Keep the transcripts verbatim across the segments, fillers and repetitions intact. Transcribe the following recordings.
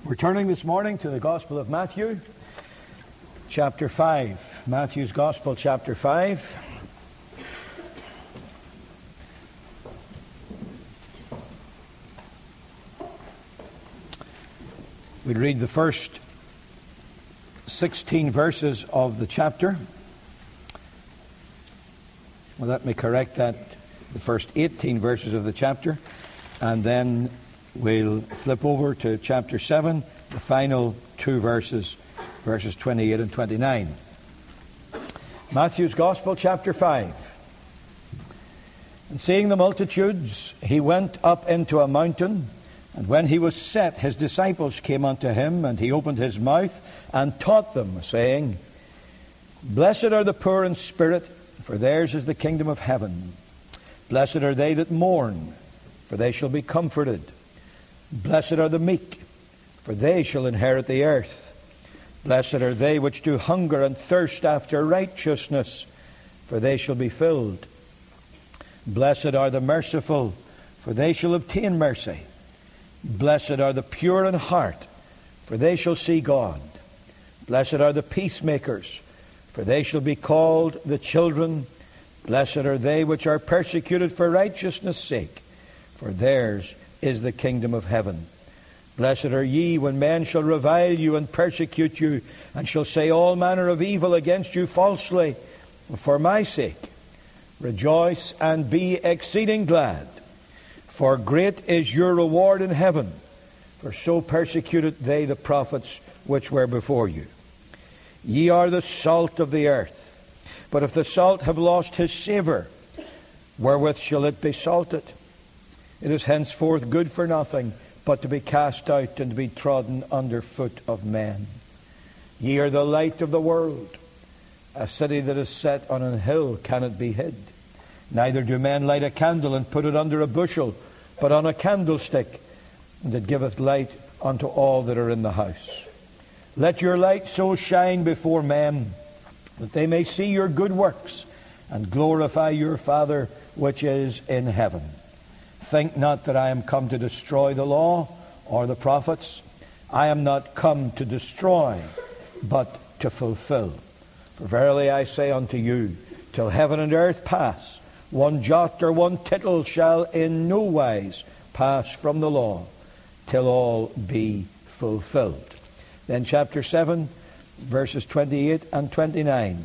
We're turning this morning to the Gospel of Matthew, chapter five. Matthew's Gospel, chapter five. We'd read the first sixteen verses of the chapter. Well, let me correct that. The first eighteen verses of the chapter. And then we'll flip over to chapter seven, the final two verses, verses twenty-eight and twenty-nine. Matthew's Gospel, chapter five. And seeing the multitudes, he went up into a mountain, and when he was set, his disciples came unto him, and he opened his mouth and taught them, saying, Blessed are the poor in spirit, for theirs is the kingdom of heaven. Blessed are they that mourn, for they shall be comforted. Blessed are the meek, for they shall inherit the earth. Blessed are they which do hunger and thirst after righteousness, for they shall be filled. Blessed are the merciful, for they shall obtain mercy. Blessed are the pure in heart, for they shall see God. Blessed are the peacemakers, for they shall be called the children. Blessed are they which are persecuted for righteousness' sake, for theirs is the kingdom of heaven. Blessed are ye when men shall revile you and persecute you, and shall say all manner of evil against you falsely for my sake. Rejoice and be exceeding glad, for great is your reward in heaven, for so persecuted they the prophets which were before you. Ye are the salt of the earth. But if the salt have lost his savour, wherewith shall it be salted? It is henceforth good for nothing, but to be cast out and to be trodden under foot of men. Ye are the light of the world. A city that is set on an hill cannot be hid. Neither do men light a candle and put it under a bushel, but on a candlestick, and it giveth light unto all that are in the house. Let your light so shine before men, that they may see your good works, and glorify your Father which is in heaven. Think not that I am come to destroy the law or the prophets. I am not come to destroy, but to fulfill. For verily I say unto you, till heaven and earth pass, one jot or one tittle shall in no wise pass from the law, till all be fulfilled. Then chapter seven, verses twenty-eight and twenty-nine.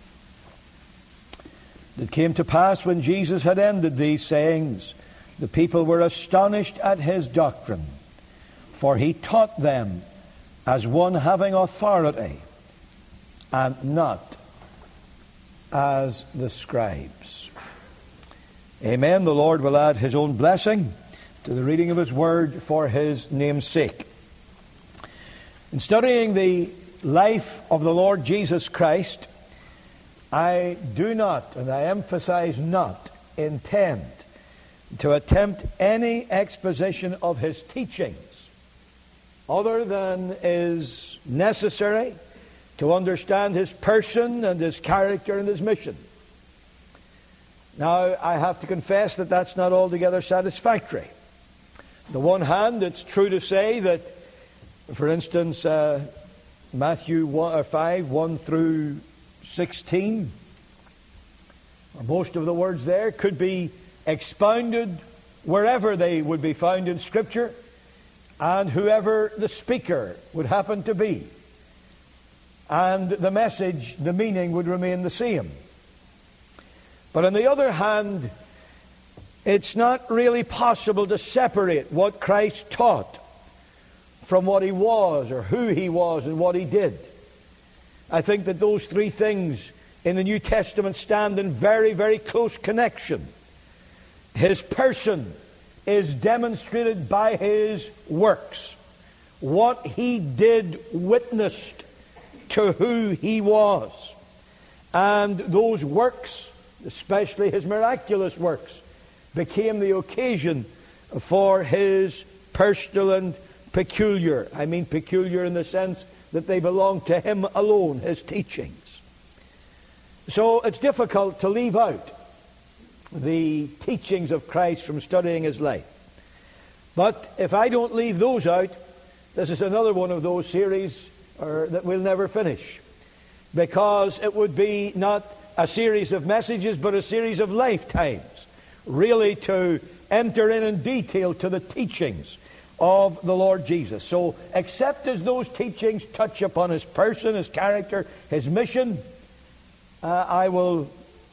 It came to pass when Jesus had ended these sayings, the people were astonished at his doctrine, for he taught them as one having authority, and not as the scribes. Amen. The Lord will add his own blessing to the reading of his word for his name's sake. In studying the life of the Lord Jesus Christ, I do not, and I emphasize not, intend to attempt any exposition of his teachings other than is necessary to understand his person and his character and his mission. Now, I have to confess that that's not altogether satisfactory. On the one hand, it's true to say that, for instance, uh, Matthew five, one through sixteen, or most of the words there, could be expounded wherever they would be found in Scripture, and whoever the speaker would happen to be. And the message, the meaning would remain the same. But on the other hand, it's not really possible to separate what Christ taught from what he was, or who he was, and what he did. I think that those three things in the New Testament stand in very, very close connection. His person is demonstrated by his works. What he did witnessed to who he was. And those works, especially his miraculous works, became the occasion for his personal and peculiar, I mean peculiar in the sense that they belong to him alone, his teachings. So it's difficult to leave out the teachings of Christ from studying his life. But if I don't leave those out, This is another one of those series or, that we'll never finish, because it would be not a series of messages but a series of lifetimes, really to enter in in detail to the teachings of the Lord Jesus. So except as those teachings touch upon his person, his character, his mission, uh, I will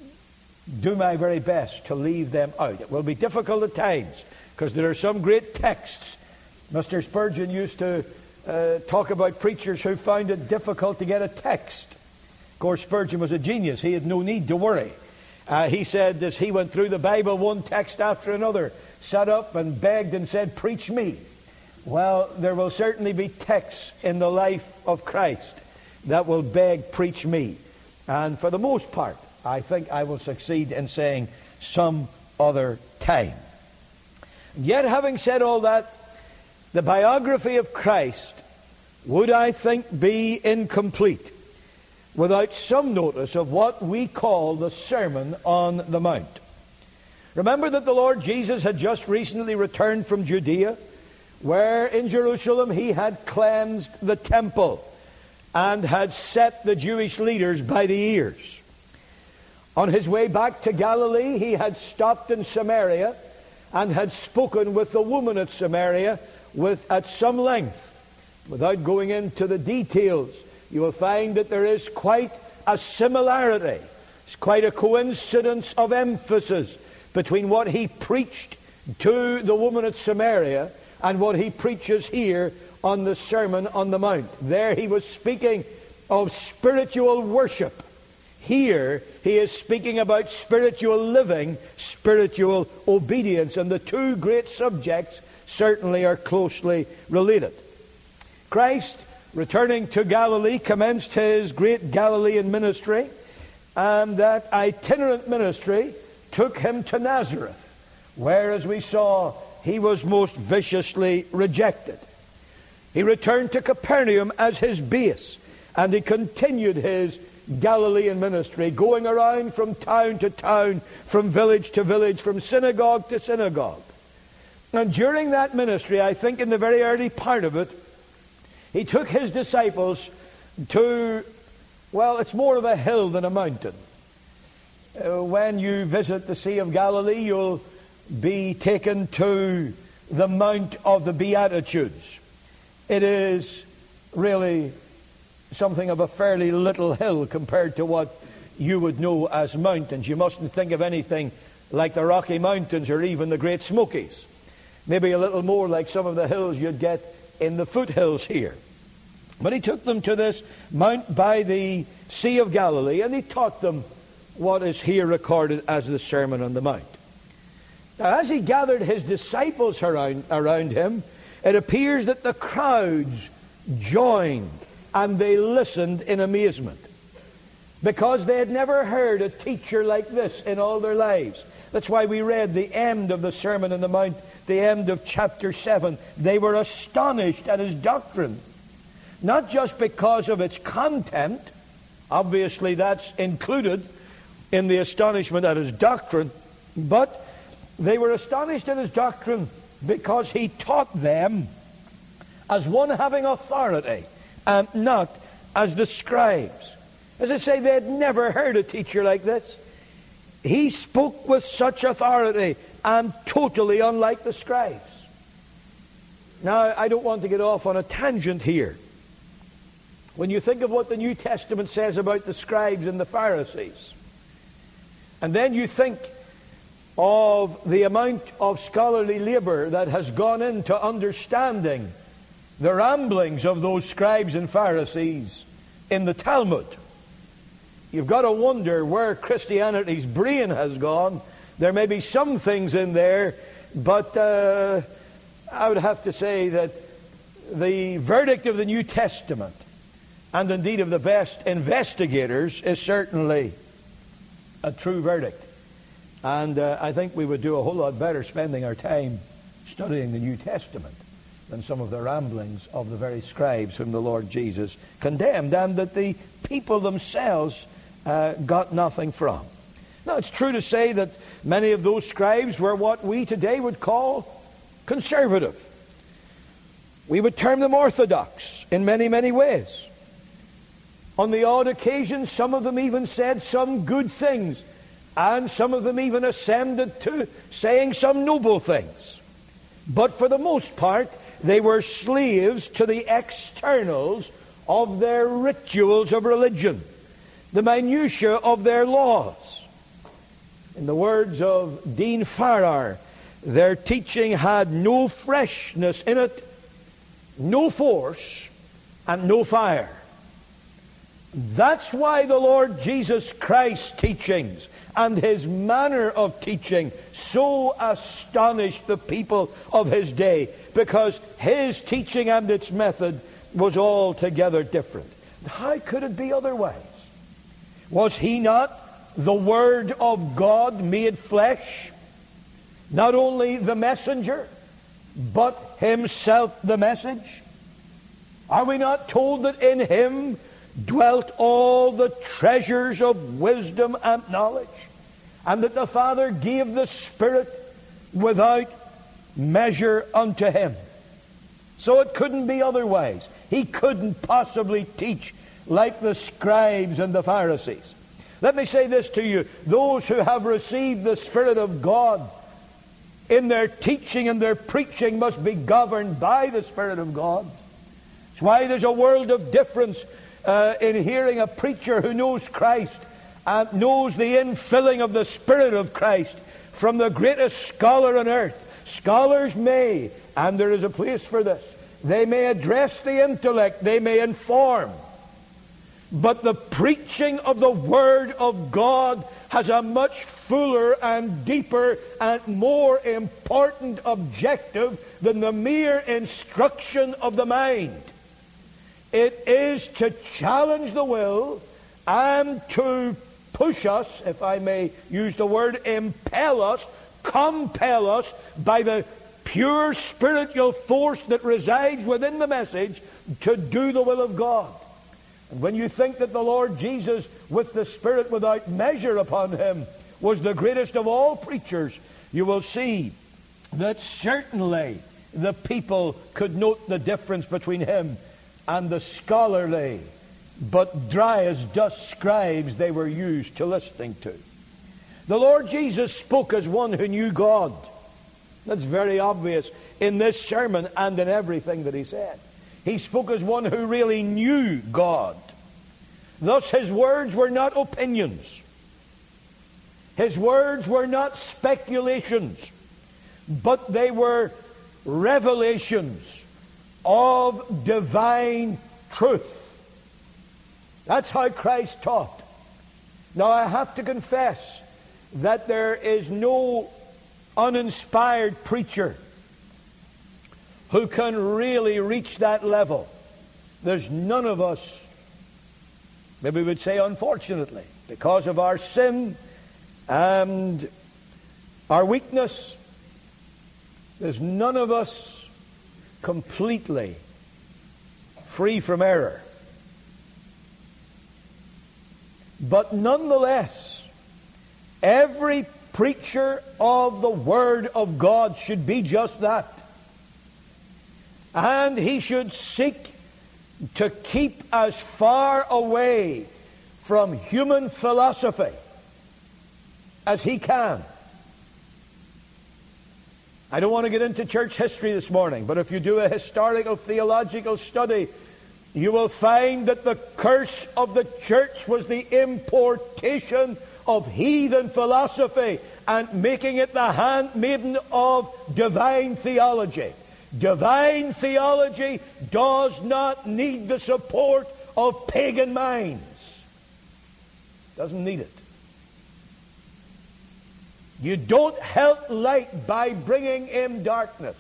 do my very best to leave them out. It will be difficult at times, because there are some great texts. Mister Spurgeon used to uh, talk about preachers who found it difficult to get a text. Of course, Spurgeon was a genius. He had no need to worry. Uh, he said, as he went through the Bible, one text after another, sat up and begged and said, "Preach me." Well, there will certainly be texts in the life of Christ that will beg, "Preach me." And for the most part, I think I will succeed in saying some other time. Yet, having said all that, the biography of Christ would, I think, be incomplete without some notice of what we call the Sermon on the Mount. Remember that the Lord Jesus had just recently returned from Judea, where in Jerusalem he had cleansed the temple and had set the Jewish leaders by the ears. On his way back to Galilee, he had stopped in Samaria and had spoken with the woman at Samaria with, at some length. Without going into the details, you will find that there is quite a similarity. It's quite a coincidence of emphasis between what he preached to the woman at Samaria and what he preaches here on the Sermon on the Mount. There he was speaking of spiritual worship. Here he is speaking about spiritual living, spiritual obedience, and the two great subjects certainly are closely related. Christ, returning to Galilee, commenced his great Galilean ministry, and that itinerant ministry took him to Nazareth, where, as we saw, he was most viciously rejected. He returned to Capernaum as his base, and he continued his Galilean ministry, going around from town to town, from village to village, from synagogue to synagogue. And during that ministry, I think in the very early part of it, he took his disciples to, well, it's more of a hill than a mountain. Uh, when you visit the Sea of Galilee, you'll be taken to the Mount of the Beatitudes. It is really something of a fairly little hill compared to what you would know as mountains. You mustn't think of anything like the Rocky Mountains or even the Great Smokies. Maybe a little more like some of the hills you'd get in the foothills here. But he took them to this mount by the Sea of Galilee, and he taught them what is here recorded as the Sermon on the Mount. Now, as he gathered his disciples around, around him, it appears that the crowds joined and they listened in amazement, because they had never heard a teacher like this in all their lives. That's why we read the end of the Sermon on the Mount, the end of chapter seven. They were astonished at his doctrine, not just because of its content. Obviously that's included in the astonishment at his doctrine, but they were astonished at his doctrine because he taught them as one having authority and not as the scribes. As I say, they had never heard a teacher like this. He spoke with such authority and totally unlike the scribes. Now, I don't want to get off on a tangent here. When you think of what the New Testament says about the scribes and the Pharisees, and then you think of the amount of scholarly labor that has gone into understanding the ramblings of those scribes and Pharisees in the Talmud, you've got to wonder where Christianity's brain has gone. There may be some things in there, but uh, I would have to say that the verdict of the New Testament, and indeed of the best investigators, is certainly a true verdict. And uh, I think we would do a whole lot better spending our time studying the New Testament than some of the ramblings of the very scribes whom the Lord Jesus condemned, and that the people themselves uh, got nothing from. Now, it's true to say that many of those scribes were what we today would call conservative. We would term them orthodox in many, many ways. On the odd occasion, some of them even said some good things, and some of them even ascended to saying some noble things. But for the most part, they were slaves to the externals of their rituals of religion, the minutiae of their laws. In the words of Dean Farrar, their teaching had no freshness in it, no force, and no fire. That's why the Lord Jesus Christ's teachings and his manner of teaching so astonished the people of his day, because his teaching and its method was altogether different. How could it be otherwise? Was he not the Word of God made flesh? Not only the messenger, but himself the message? Are we not told that in him dwelt all the treasures of wisdom and knowledge, and that the Father gave the Spirit without measure unto him? So it couldn't be otherwise. He couldn't possibly teach like the scribes and the Pharisees. Let me say this to you. Those who have received the Spirit of God in their teaching and their preaching must be governed by the Spirit of God. That's why there's a world of difference uh, in hearing a preacher who knows Christ and knows the infilling of the Spirit of Christ from the greatest scholar on earth. Scholars may, and there is a place for this, they may address the intellect, they may inform, but the preaching of the Word of God has a much fuller and deeper and more important objective than the mere instruction of the mind. It is to challenge the will and to push us, if I may use the word, impel us, compel us by the pure spiritual force that resides within the message to do the will of God. And when you think that the Lord Jesus, with the Spirit without measure upon him, was the greatest of all preachers, you will see that certainly the people could note the difference between him and the scholarly but dry as dust scribes they were used to listening to. The Lord Jesus spoke as one who knew God. That's very obvious in this sermon and in everything that he said. He spoke as one who really knew God. Thus his words were not opinions. His words were not speculations, but they were revelations of divine truth. That's how Christ taught. Now I have to confess that there is no uninspired preacher who can really reach that level. There's none of us, maybe we would say unfortunately, because of our sin and our weakness, there's none of us completely free from error. But nonetheless, every preacher of the Word of God should be just that. And he should seek to keep as far away from human philosophy as he can. I don't want to get into church history this morning, but if you do a historical theological study, you will find that the curse of the church was the importation of heathen philosophy and making it the handmaiden of divine theology. Divine theology does not need the support of pagan minds. Doesn't need it. You don't help light by bringing in darkness.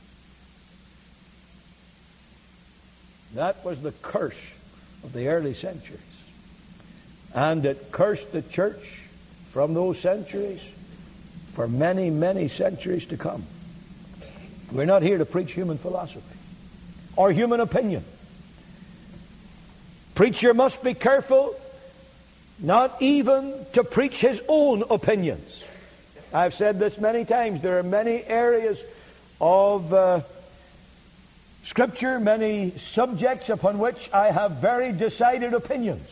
That was the curse of the early centuries. And it cursed the church from those centuries for many, many centuries to come. We're not here to preach human philosophy or human opinion. Preacher must be careful not even to preach his own opinions. I've said this many times. There are many areas of uh, Scripture, many subjects upon which I have very decided opinions.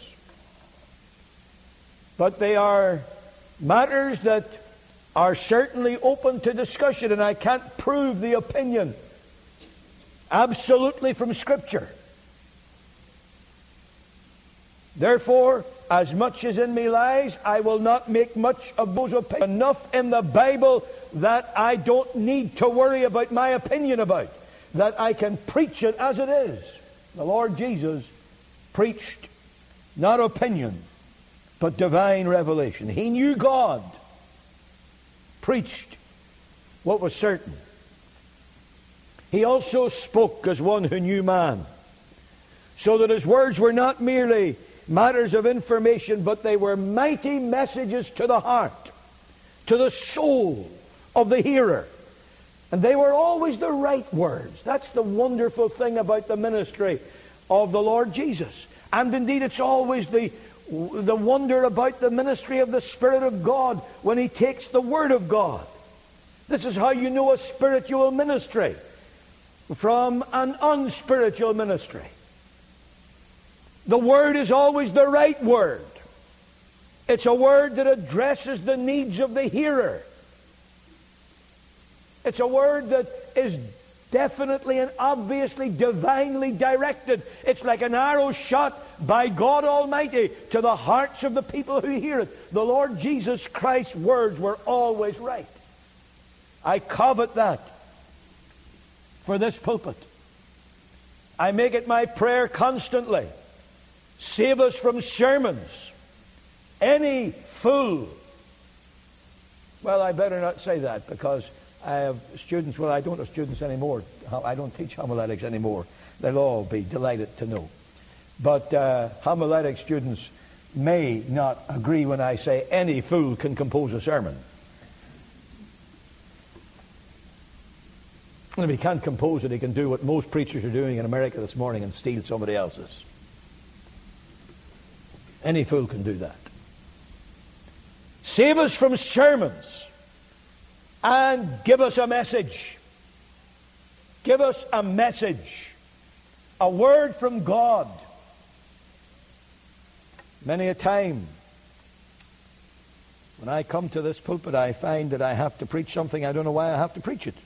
But they are matters that are certainly open to discussion, and I can't prove the opinion absolutely from Scripture. Therefore, as much as in me lies, I will not make much of those opinions. Enough in the Bible that I don't need to worry about my opinion about, that I can preach it as it is. The Lord Jesus preached not opinion, but divine revelation. He knew God, preached what was certain. He also spoke as one who knew man, so that his words were not merely matters of information, but they were mighty messages to the heart, to the soul of the hearer. And they were always the right words. That's the wonderful thing about the ministry of the Lord Jesus. And indeed, it's always the, the wonder about the ministry of the Spirit of God when He takes the Word of God. This is how you know a spiritual ministry from an unspiritual ministry. The Word is always the right word. It's a word that addresses the needs of the hearer. It's a word that is definitely and obviously divinely directed. It's like an arrow shot by God Almighty to the hearts of the people who hear it. The Lord Jesus Christ's words were always right. I covet that for this pulpit. I make it my prayer constantly. Save us from sermons. Any fool. Well, I better not say that, because I have students. Well, I don't have students anymore. I don't teach homiletics anymore. They'll all be delighted to know. But uh, homiletic students may not agree when I say any fool can compose a sermon. And if he can't compose it, he can do what most preachers are doing in America this morning and steal somebody else's. Any fool can do that. Save us from sermons and give us a message. Give us a message. A word from God. Many a time when I come to this pulpit, I find that I have to preach something. I don't know why I have to preach it.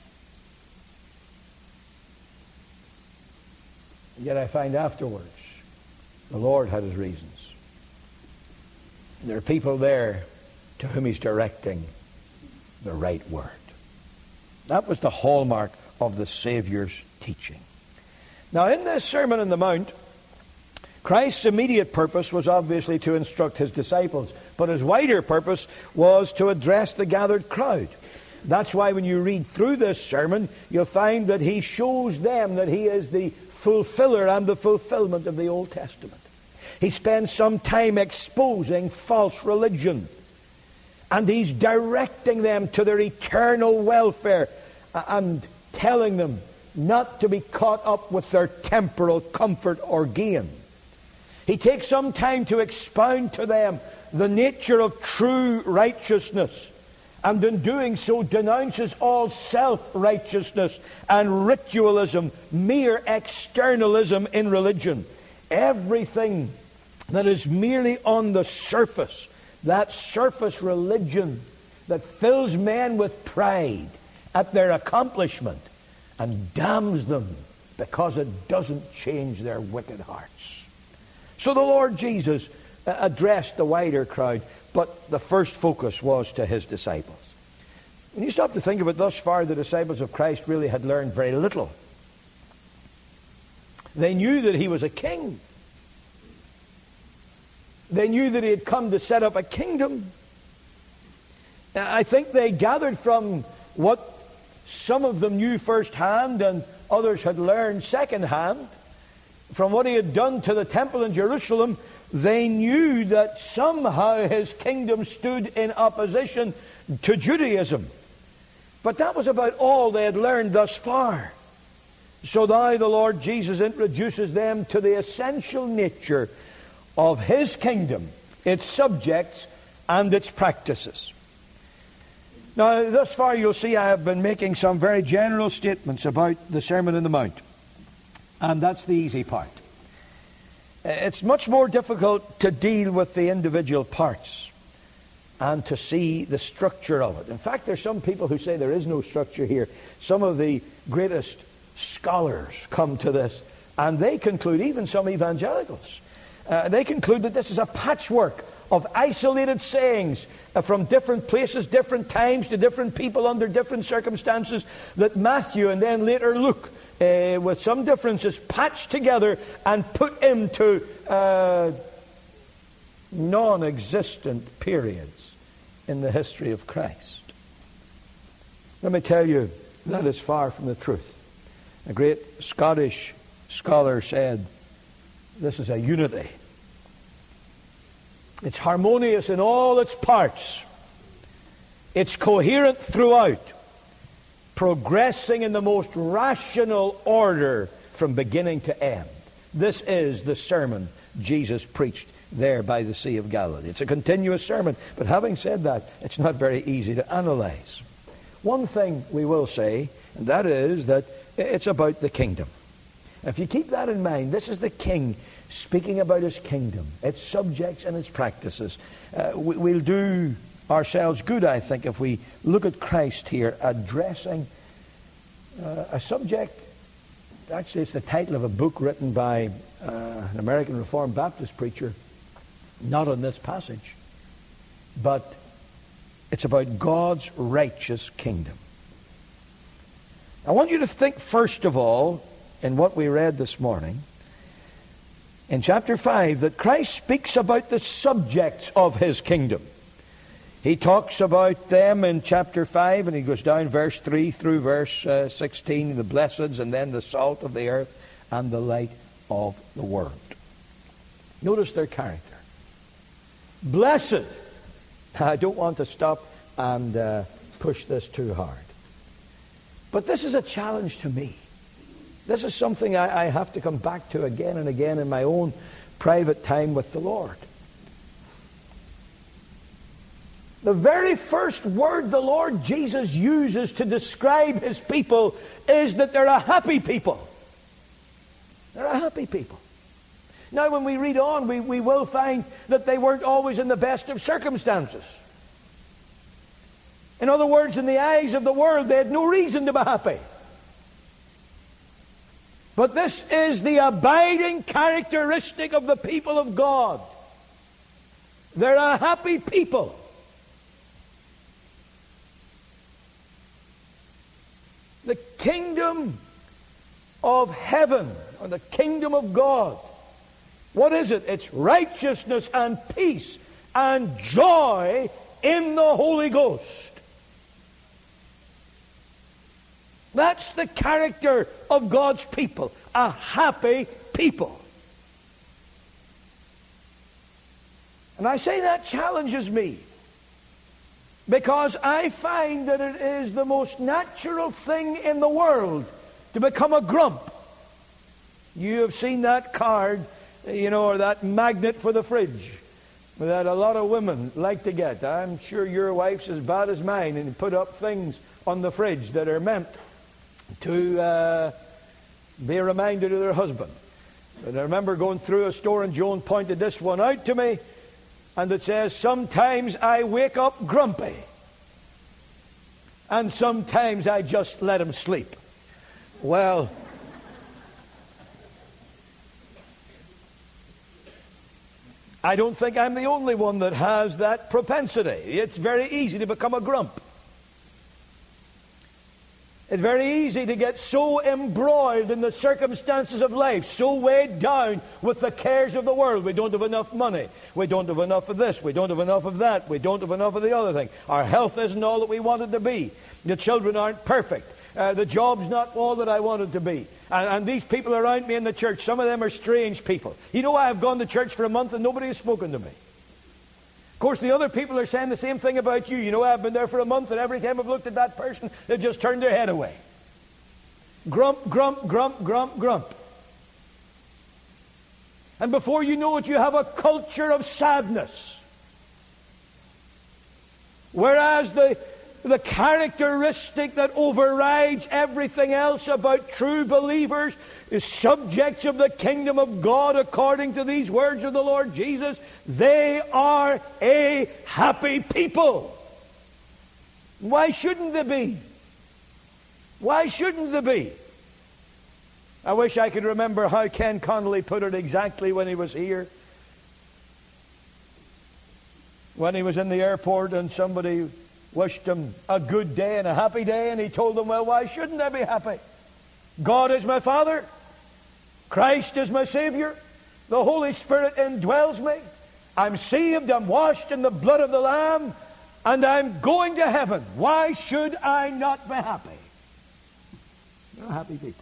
And yet I find afterwards the Lord had His reasons. And there are people there to whom He's directing the right word. That was the hallmark of the Savior's teaching. Now, in this Sermon on the Mount, Christ's immediate purpose was obviously to instruct His disciples, but His wider purpose was to address the gathered crowd. That's why when you read through this sermon, you'll find that He shows them that He is the fulfiller and the fulfillment of the Old Testament. He spends some time exposing false religion, and He's directing them to their eternal welfare and telling them not to be caught up with their temporal comfort or gain. He takes some time to expound to them the nature of true righteousness, and in doing so denounces all self-righteousness and ritualism, mere externalism in religion. Everything that is merely on the surface, that surface religion that fills men with pride at their accomplishment and damns them because it doesn't change their wicked hearts. So the Lord Jesus addressed the wider crowd, but the first focus was to His disciples. When you stop to think of it, thus far the disciples of Christ really had learned very little. They knew that He was a king. They knew that He had come to set up a kingdom. I think they gathered from what some of them knew firsthand and others had learned secondhand, from what He had done to the temple in Jerusalem. They knew that somehow His kingdom stood in opposition to Judaism. But that was about all they had learned thus far. So now the Lord Jesus introduces them to the essential nature of His kingdom, its subjects, and its practices. Now, thus far you'll see I have been making some very general statements about the Sermon on the Mount. And that's the easy part. It's much more difficult to deal with the individual parts and to see the structure of it. In fact, there's some people who say there is no structure here. Some of the greatest scholars come to this, and they conclude, even some evangelicals, uh, they conclude that this is a patchwork of isolated sayings uh, from different places, different times, to different people under different circumstances, that Matthew and then later Luke, uh, with some differences, patched together and put into uh, non-existent periods in the history of Christ. Let me tell you, that is far from the truth. A great Scottish scholar said, this is a unity. It's harmonious in all its parts. It's coherent throughout, progressing in the most rational order from beginning to end. This is the sermon Jesus preached there by the Sea of Galilee. It's a continuous sermon, but having said that, it's not very easy to analyze. One thing we will say, and that is that it's about the kingdom. If you keep that in mind, this is the king speaking about his kingdom, its subjects and its practices. Uh, we, we'll do ourselves good, I think, if we look at Christ here addressing uh, a subject. Actually, it's the title of a book written by uh, an American Reformed Baptist preacher, not on this passage, but it's about God's righteous kingdom. I want you to think first of all in what we read this morning in chapter five, that Christ speaks about the subjects of his kingdom. He talks about them in chapter five, and he goes down verse three through verse uh, sixteen, the blesseds, and then the salt of the earth and the light of the world. Notice their character. Blessed. I don't want to stop and uh, push this too hard. But this is a challenge to me. This is something I, I have to come back to again and again in my own private time with the Lord. The very first word the Lord Jesus uses to describe his people is that they're a happy people. They're a happy people. Now, when we read on, we, we will find that they weren't always in the best of circumstances. In other words, in the eyes of the world, they had no reason to be happy. But this is the abiding characteristic of the people of God. They're a happy people. The kingdom of heaven, or the kingdom of God, what is it? It's righteousness and peace and joy in the Holy Ghost. That's the character of God's people, a happy people. And I say that challenges me, because I find that it is the most natural thing in the world to become a grump. You have seen that card, you know, or that magnet for the fridge that a lot of women like to get. I'm sure your wife's as bad as mine, and put up things on the fridge that are meant to uh, be a reminder to their husband. And I remember going through a store, and Joan pointed this one out to me, and it says, sometimes I wake up grumpy, and sometimes I just let him sleep. Well, I don't think I'm the only one that has that propensity. It's very easy to become a grump. It's very easy to get so embroiled in the circumstances of life, so weighed down with the cares of the world. We don't have enough money. We don't have enough of this. We don't have enough of that. We don't have enough of the other thing. Our health isn't all that we want it to be. The children aren't perfect. Uh, the job's not all that I want it to be. And, and these people around me in the church, some of them are strange people. You know, I have gone to church for a month and nobody has spoken to me. Of course, the other people are saying the same thing about you. You know, I've been there for a month, and every time I've looked at that person, they've just turned their head away. Grump, grump, grump, grump, grump. And before you know it, you have a culture of sadness. Whereas the, the characteristic that overrides everything else about true believers, is subjects of the kingdom of God according to these words of the Lord Jesus. They are a happy people. Why shouldn't they be? Why shouldn't they be? I wish I could remember how Ken Connolly put it exactly when he was here. When he was in the airport and somebody wished him a good day and a happy day, and he told them, well, why shouldn't I be happy? God is my Father. Christ is my Savior. The Holy Spirit indwells me. I'm saved. I'm washed in the blood of the Lamb. And I'm going to heaven. Why should I not be happy? You're happy people.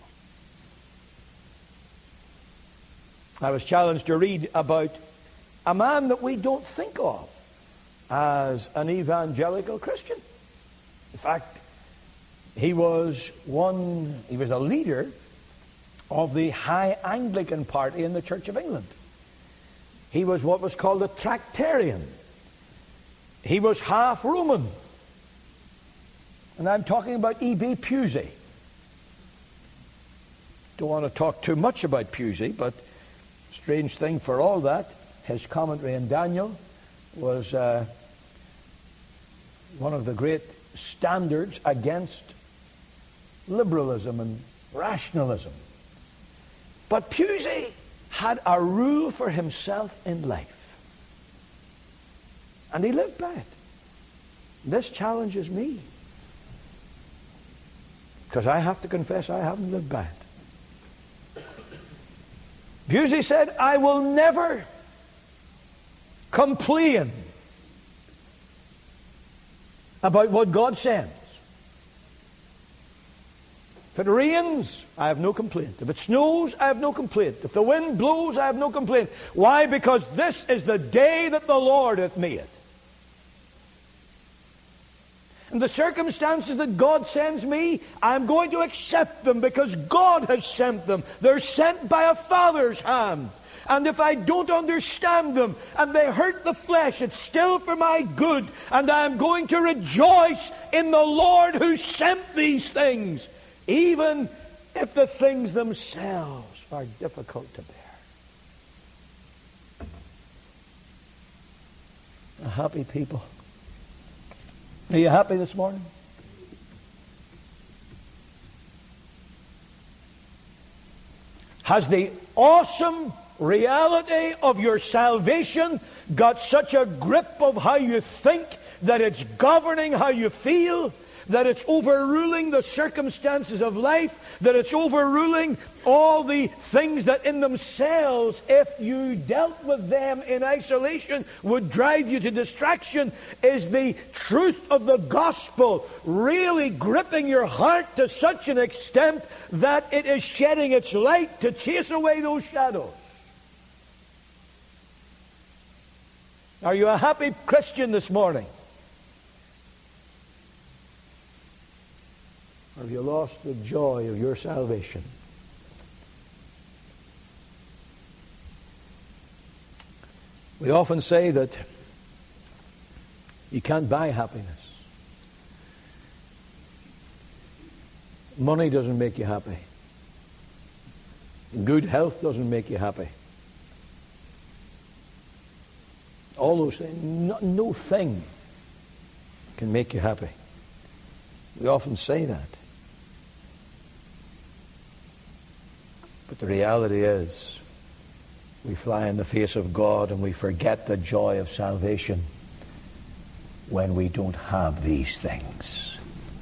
I was challenged to read about a man that we don't think of as an evangelical Christian. In fact, he was one, he was a leader of the High Anglican party in the Church of England. He was what was called a Tractarian. He was half Roman. And I'm talking about E B Pusey. Don't want to talk too much about Pusey, but strange thing for all that, his commentary in Daniel was uh, one of the great standards against liberalism and rationalism. But Pusey had a rule for himself in life. And he lived by it. This challenges me, because I have to confess I haven't lived by it. Pusey said, I will never complain about what God sends. If it rains, I have no complaint. If it snows, I have no complaint. If the wind blows, I have no complaint. Why? Because this is the day that the Lord hath made. And the circumstances that God sends me, I'm going to accept them because God has sent them. They're sent by a Father's hand. And if I don't understand them and they hurt the flesh, it's still for my good. And I'm going to rejoice in the Lord who sent these things, even if the things themselves are difficult to bear. A happy people. Are you happy this morning? Has the awesome reality of your salvation got such a grip of how you think that it's governing how you feel, that it's overruling the circumstances of life, that it's overruling all the things that in themselves, if you dealt with them in isolation, would drive you to distraction? Is the truth of the gospel really gripping your heart to such an extent that it is shedding its light to chase away those shadows? Are you a happy Christian this morning? Or have you lost the joy of your salvation? We often say that you can't buy happiness. Money doesn't make you happy. Good health doesn't make you happy. All those things, no, no thing can make you happy. We often say that. But the reality is, we fly in the face of God and we forget the joy of salvation when we don't have these things.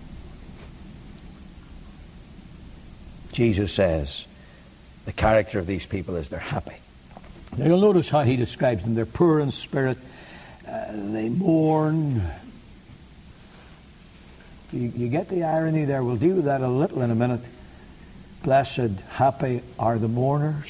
Jesus says the character of these people is they're happy. Now you'll notice how he describes them. They're poor in spirit. Uh, they mourn. You, you get the irony there. We'll deal with that a little in a minute. Blessed, happy are the mourners.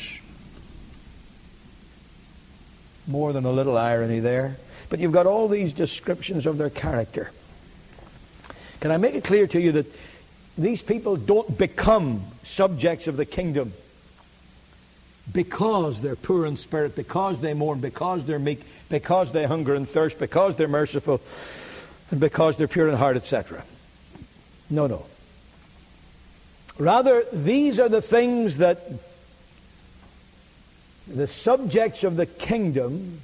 More than a little irony there. But you've got all these descriptions of their character. Can I make it clear to you that these people don't become subjects of the kingdom because they're poor in spirit, because they mourn, because they're meek, because they hunger and thirst, because they're merciful. and because they're pure in heart, et cetera. No, no. Rather, these are the things that the subjects of the kingdom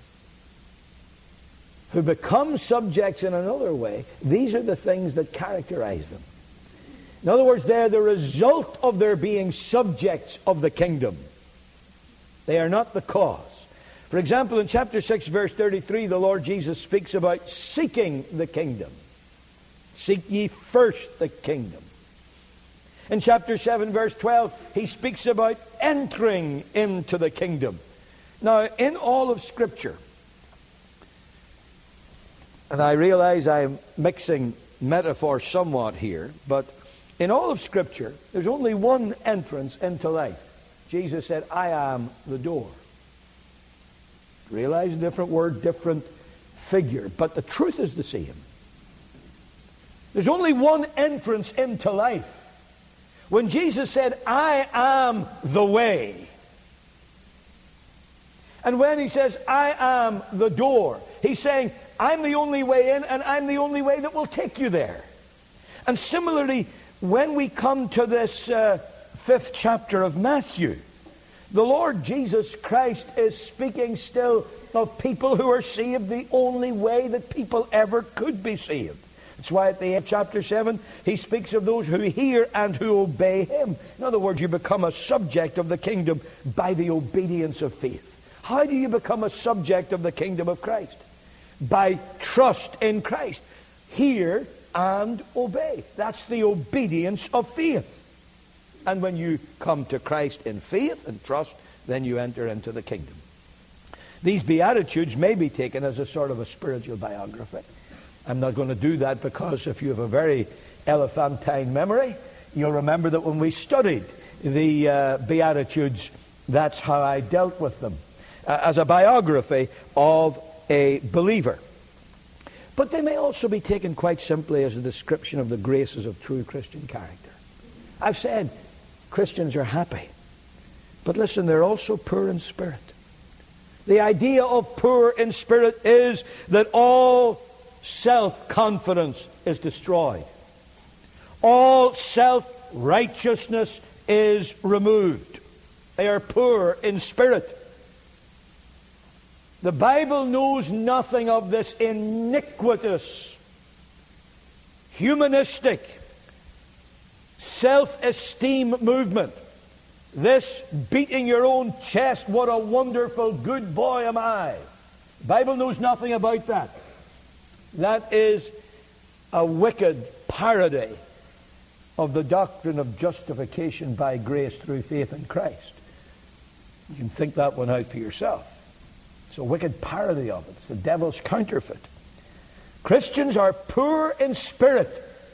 who become subjects in another way, these are the things that characterize them. In other words, they're the result of their being subjects of the kingdom. They are not the cause. For example, in chapter six, verse thirty-three, the Lord Jesus speaks about seeking the kingdom. Seek ye first the kingdom. In chapter seven, verse twelve, he speaks about entering into the kingdom. Now, in all of Scripture, and I realize I'm mixing metaphors somewhat here, but in all of Scripture, there's only one entrance into life. Jesus said, I am the door. Realize, different word, different figure, but the truth is the same. There's only one entrance into life. When Jesus said, I am the way, and when he says, I am the door, he's saying, I'm the only way in, and I'm the only way that will take you there. And similarly, when we come to this uh, fifth chapter of Matthew, the Lord Jesus Christ is speaking still of people who are saved the only way that people ever could be saved. That's why at the end of chapter seven, he speaks of those who hear and who obey him. In other words, you become a subject of the kingdom by the obedience of faith. How do you become a subject of the kingdom of Christ? By trust in Christ. Hear and obey. That's the obedience of faith. And when you come to Christ in faith and trust, then you enter into the kingdom. These Beatitudes may be taken as a sort of a spiritual biography. I'm not going to do that because if you have a very elephantine memory, you'll remember that when we studied the uh, Beatitudes, that's how I dealt with them. Uh, as a biography of a believer. But they may also be taken quite simply as a description of the graces of true Christian character. I've said Christians are happy. But listen, they're also poor in spirit. The idea of poor in spirit is that all self-confidence is destroyed. All self-righteousness is removed. They are poor in spirit. The Bible knows nothing of this iniquitous, humanistic, self-esteem movement. This beating your own chest, what a wonderful good boy am I. The Bible knows nothing about that. That is a wicked parody of the doctrine of justification by grace through faith in Christ. You can think that one out for yourself. It's a wicked parody of it. It's the devil's counterfeit. Christians are poor in spirit.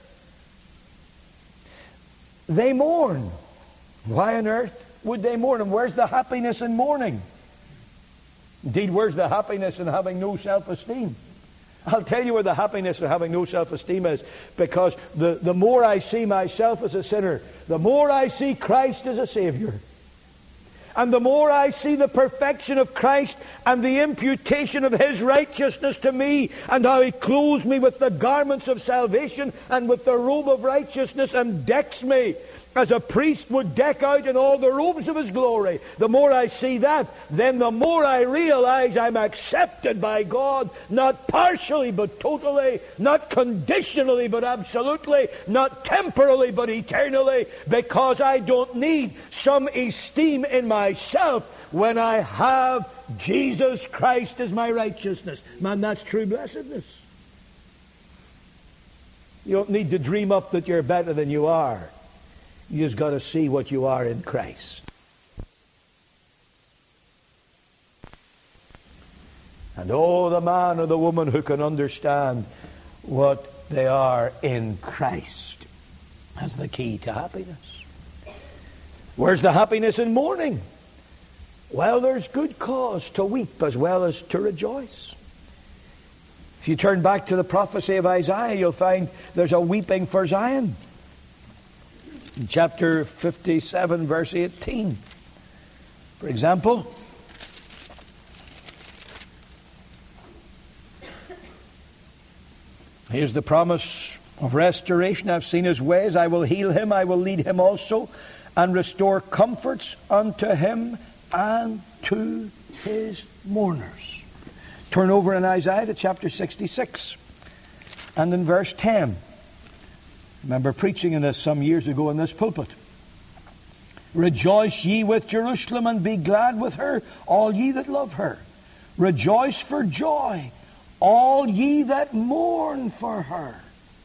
They mourn. Why on earth would they mourn? And where's the happiness in mourning? Indeed, where's the happiness in having no self-esteem? I'll tell you where the happiness in having no self-esteem is. Because the, the more I see myself as a sinner, the more I see Christ as a Savior. And the more I see the perfection of Christ and the imputation of His righteousness to me, and how He clothes me with the garments of salvation and with the robe of righteousness and decks me as a priest would deck out in all the robes of his glory, the more I see that, then the more I realize I'm accepted by God, not partially but totally, not conditionally but absolutely, not temporally but eternally, because I don't need some esteem in myself when I have Jesus Christ as my righteousness. Man, that's true blessedness. You don't need to dream up that you're better than you are. You just got to see what you are in Christ. And oh, the man or the woman who can understand what they are in Christ. That's the key to happiness. Where's the happiness in mourning? Well, there's good cause to weep as well as to rejoice. If you turn back to the prophecy of Isaiah, you'll find there's a weeping for Zion. In chapter fifty-seven, verse eighteen, for example, Here's the promise of restoration. I've seen his ways. I will heal him. I will lead him also, and restore comforts unto him and to his mourners. Turn over in Isaiah to chapter sixty-six and in verse ten. I remember preaching in this some years ago in this pulpit. Rejoice ye with Jerusalem, and be glad with her, all ye that love her. Rejoice for joy, all ye that mourn for her.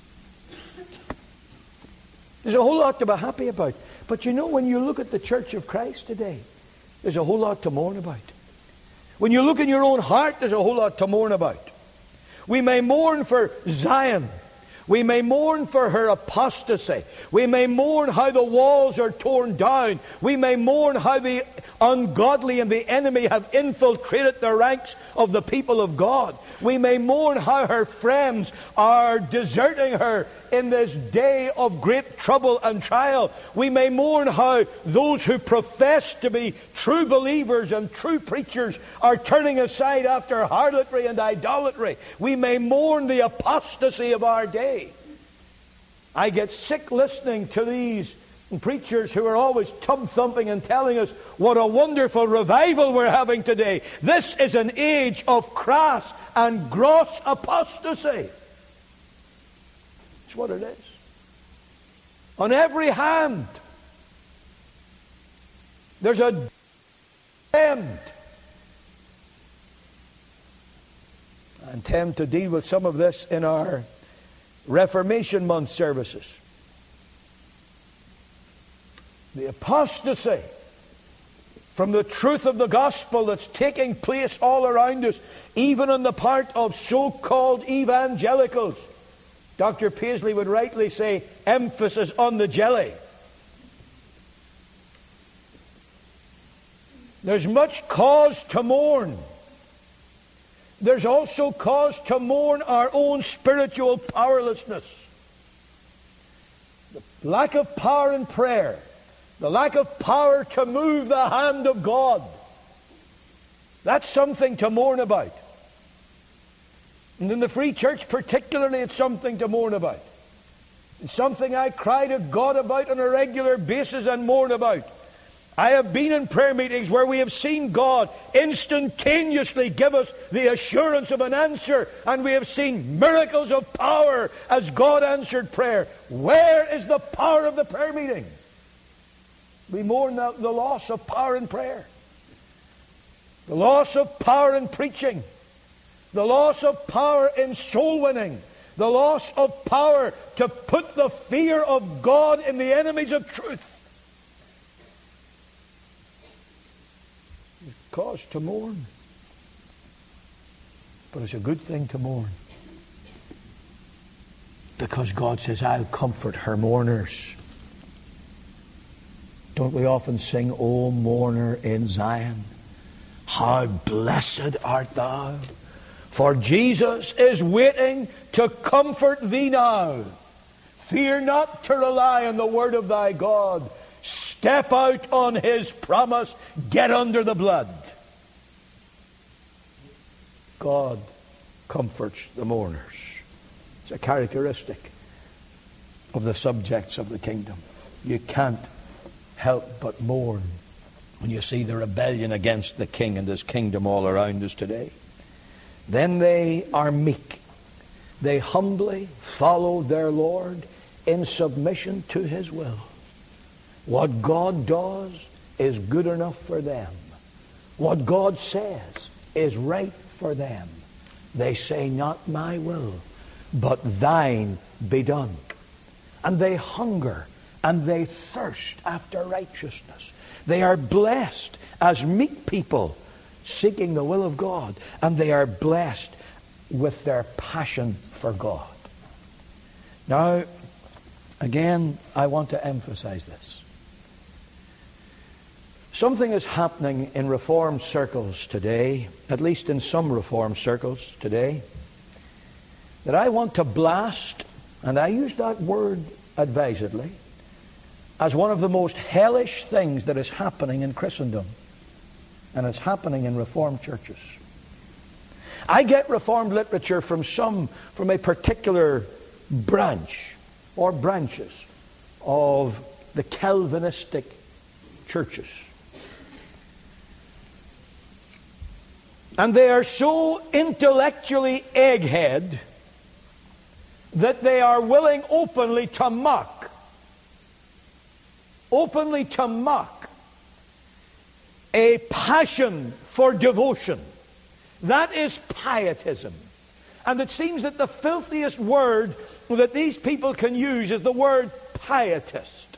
There's a whole lot to be happy about. But you know, when you look at the Church of Christ today, there's a whole lot to mourn about. When you look in your own heart, there's a whole lot to mourn about. We may mourn for Zion. We may mourn for her apostasy. We may mourn how the walls are torn down. We may mourn how the ungodly and the enemy have infiltrated the ranks of the people of God. We may mourn how her friends are deserting her in this day of great trouble and trial. We may mourn how those who profess to be true believers and true preachers are turning aside after harlotry and idolatry. We may mourn the apostasy of our day. I get sick listening to these preachers who are always tub-thumping and telling us what a wonderful revival we're having today. This is an age of crass and gross apostasy. That's what it is. On every hand, there's a damned. I intend to deal with some of this in our Reformation Month services. The apostasy from the truth of the gospel that's taking place all around us, even on the part of so-called evangelicals. Doctor Paisley would rightly say, emphasis on the jelly. There's much cause to mourn. There's also cause to mourn our own spiritual powerlessness. The lack of power in prayer. The lack of power to move the hand of God. That's something to mourn about. And in the Free Church particularly, it's something to mourn about. It's something I cry to God about on a regular basis and mourn about. I have been in prayer meetings where we have seen God instantaneously give us the assurance of an answer, and we have seen miracles of power as God answered prayer. Where is the power of the prayer meeting? We mourn the, the loss of power in prayer, the loss of power in preaching, the loss of power in soul winning, the loss of power to put the fear of God in the enemies of truth. There's cause to mourn, but it's a good thing to mourn, because God says, I'll comfort her mourners. Don't we often sing, O mourner in Zion, how blessed art thou? For Jesus is waiting to comfort thee now. Fear not to rely on the word of thy God. Step out on his promise. Get under the blood. God comforts the mourners. It's a characteristic of the subjects of the kingdom. You can't help but mourn when you see the rebellion against the king and his kingdom all around us today. Then they are meek. They humbly follow their Lord in submission to his will. What God does is good enough for them. What God says is right for them. They say, not my will, but thine be done. And they hunger and they thirst after righteousness. They are blessed as meek people seeking the will of God, and they are blessed with their passion for God. Now, again, I want to emphasize this. Something is happening in Reformed circles today, at least in some Reformed circles today, that I want to blast, and I use that word advisedly, as one of the most hellish things that is happening in Christendom. And it's happening in Reformed churches. I get Reformed literature from some, from a particular branch or branches of the Calvinistic churches. And they are so intellectually egghead that they are willing openly to mock, openly to mock a passion for devotion. That is pietism. And it seems that the filthiest word that these people can use is the word pietist.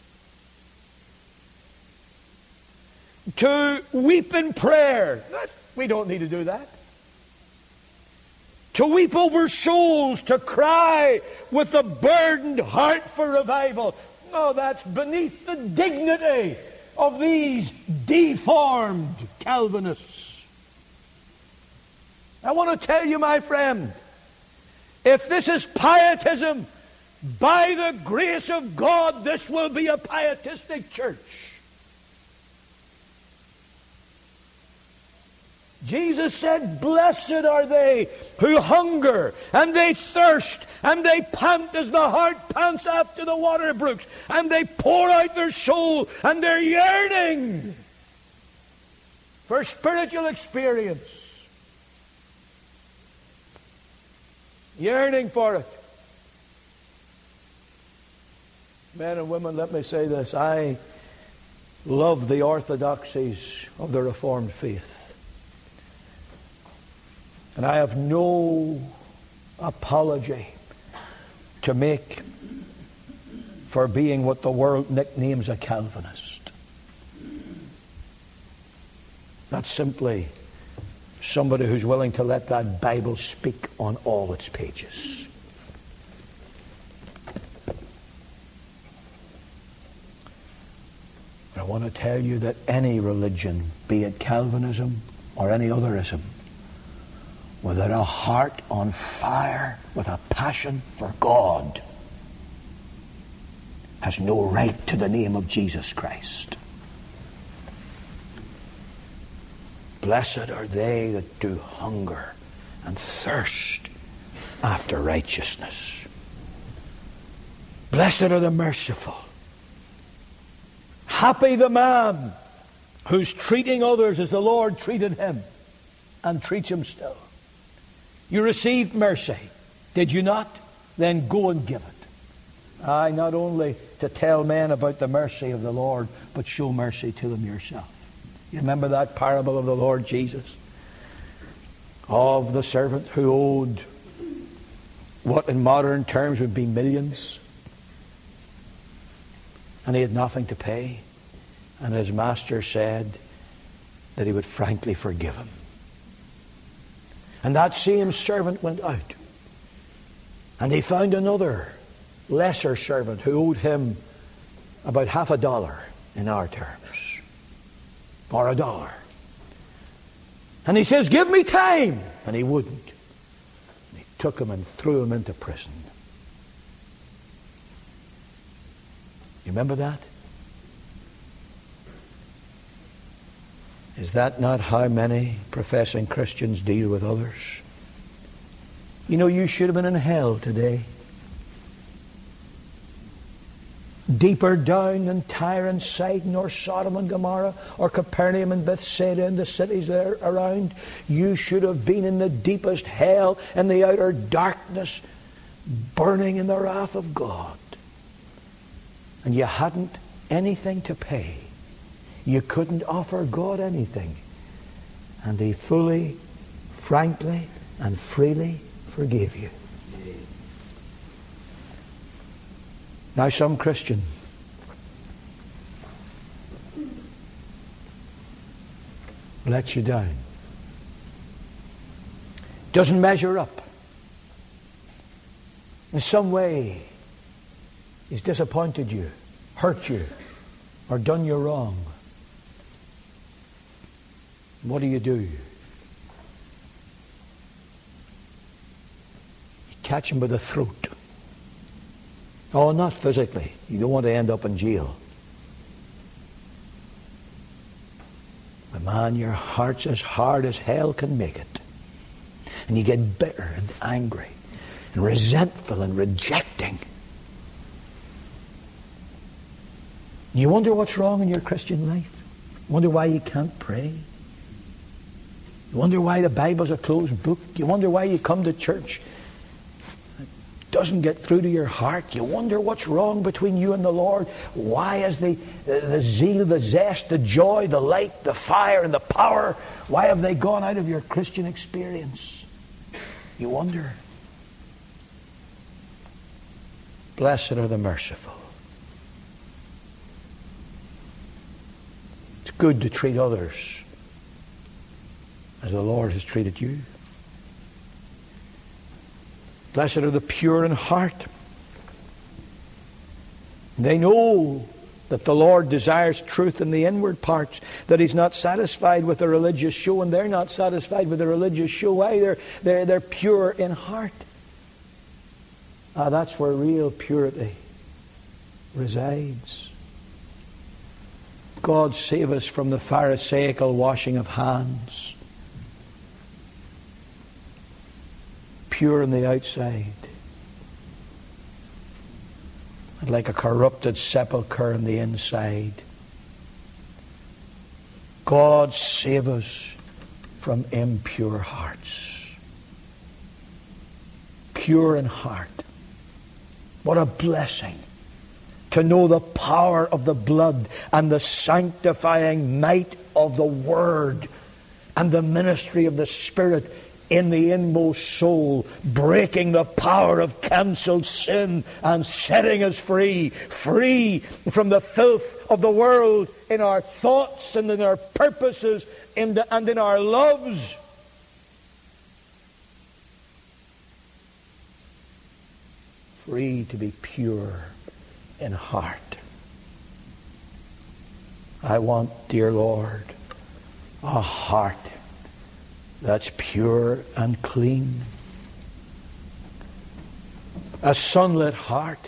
To weep in prayer. We don't need to do that. To weep over souls, to cry with a burdened heart for revival. No, that's beneath the dignity of these deformed Calvinists. I want to tell you, my friend, if this is pietism, by the grace of God, this will be a pietistic church. Jesus said, blessed are they who hunger, and they thirst, and they pant as the hart pants after the water brooks, and they pour out their soul, and they're yearning for spiritual experience. Yearning for it. Men and women, let me say this. I love the orthodoxies of the Reformed faith. And I have no apology to make for being what the world nicknames a Calvinist. That's simply somebody who's willing to let that Bible speak on all its pages. But I want to tell you that any religion, be it Calvinism or any otherism, without a heart on fire with a passion for God, has no right to the name of Jesus Christ. Blessed are they that do hunger and thirst after righteousness. Blessed are the merciful. Happy the man who's treating others as the Lord treated him and treats him still. You received mercy, did you not? Then go and give it. Aye, not only to tell men about the mercy of the Lord, but show mercy to them yourself. You remember that parable of the Lord Jesus? Of the servant who owed what in modern terms would be millions. And he had nothing to pay. And his master said that he would frankly forgive him. And that same servant went out. And he found another lesser servant who owed him about half a dollar in our terms. Or a dollar. And he says, give me time. And he wouldn't. And he took him and threw him into prison. You remember that? Is that not how many professing Christians deal with others? You know, you should have been in hell today. Deeper down than Tyre and Sidon or Sodom and Gomorrah or Capernaum and Bethsaida and the cities there around. You should have been in the deepest hell and the outer darkness, burning in the wrath of God. And you hadn't anything to pay. You couldn't offer God anything. And He fully, frankly, and freely forgave you. Now some Christian lets you down. Doesn't measure up. In some way, he's disappointed you, hurt you, or done you wrong. What do you do? You catch him by the throat. Oh, not physically. You don't want to end up in jail. But man, your heart's as hard as hell can make it. And you get bitter and angry and resentful and rejecting. You wonder what's wrong in your Christian life. You wonder why you can't pray. You wonder why the Bible's a closed book. You wonder why you come to church. It doesn't get through to your heart. You wonder what's wrong between you and the Lord. Why is the, the, the zeal, the zest, the joy, the light, the fire, and the power, why have they gone out of your Christian experience? You wonder. Blessed are the merciful. It's good to treat others as the Lord has treated you. Blessed are the pure in heart. They know that the Lord desires truth in the inward parts, that He's not satisfied with a religious show, and they're not satisfied with a religious show either. They're, they're pure in heart. Ah, that's where real purity resides. God save us from the Pharisaical washing of hands. Pure on the outside, and like a corrupted sepulchre on the inside. God save us from impure hearts. Pure in heart. What a blessing to know the power of the blood and the sanctifying might of the Word and the ministry of the Spirit in the inmost soul, breaking the power of cancelled sin and setting us free, free from the filth of the world in our thoughts and in our purposes in the, and in our loves. Free to be pure in heart. I want, dear Lord, a heart that's pure and clean. A sunlit heart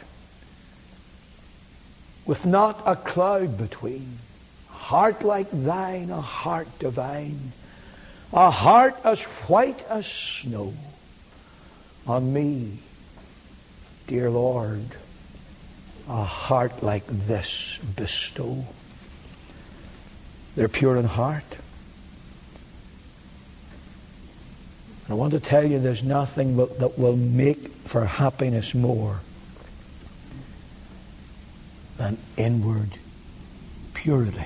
with not a cloud between. A heart like thine, a heart divine. A heart as white as snow. On me, dear Lord, a heart like this bestow. They're pure in heart. I want to tell you there's nothing that will make for happiness more than inward purity.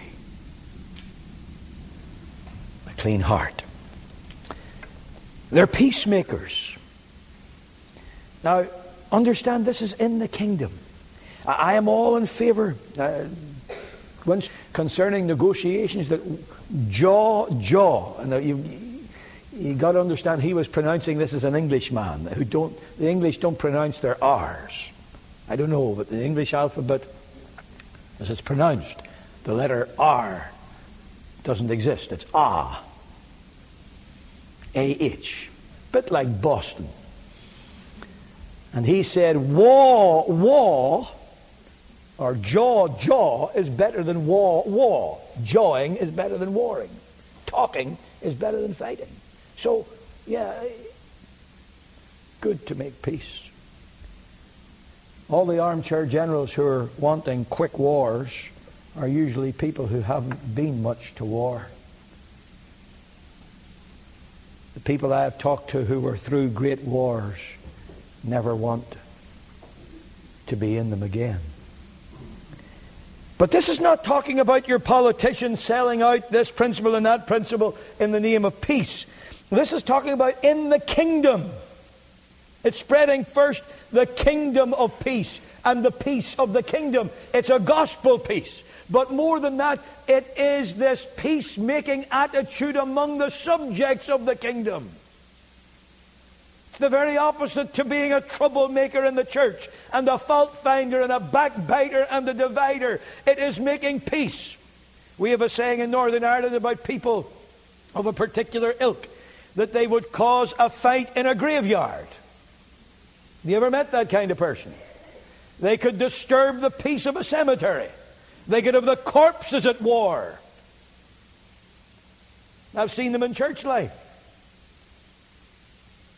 A clean heart. They're peacemakers. Now, understand this is in the kingdom. I am all in favor uh, once concerning negotiations that jaw, jaw, and you, you got to understand he was pronouncing this as an Englishman who don't, the English don't pronounce their R's. I don't know, but the English alphabet, as it's pronounced, the letter R doesn't exist. It's Ah. A H. Bit like Boston. And he said, waw, waw, or jaw, jaw is better than waw, waw. Jawing is better than warring. Talking is better than fighting. So, yeah, good to make peace. All the armchair generals who are wanting quick wars are usually people who haven't been much to war. The people I have talked to who were through great wars never want to be in them again. But this is not talking about your politicians selling out this principle and that principle in the name of peace. This is talking about in the kingdom. It's spreading first the kingdom of peace and the peace of the kingdom. It's a gospel peace. But more than that, it is this peacemaking attitude among the subjects of the kingdom. It's the very opposite to being a troublemaker in the church and a fault finder and a backbiter and a divider. It is making peace. We have a saying in Northern Ireland about people of a particular ilk that they would cause a fight in a graveyard. Have you ever met that kind of person? They could disturb the peace of a cemetery. They could have the corpses at war. I've seen them in church life.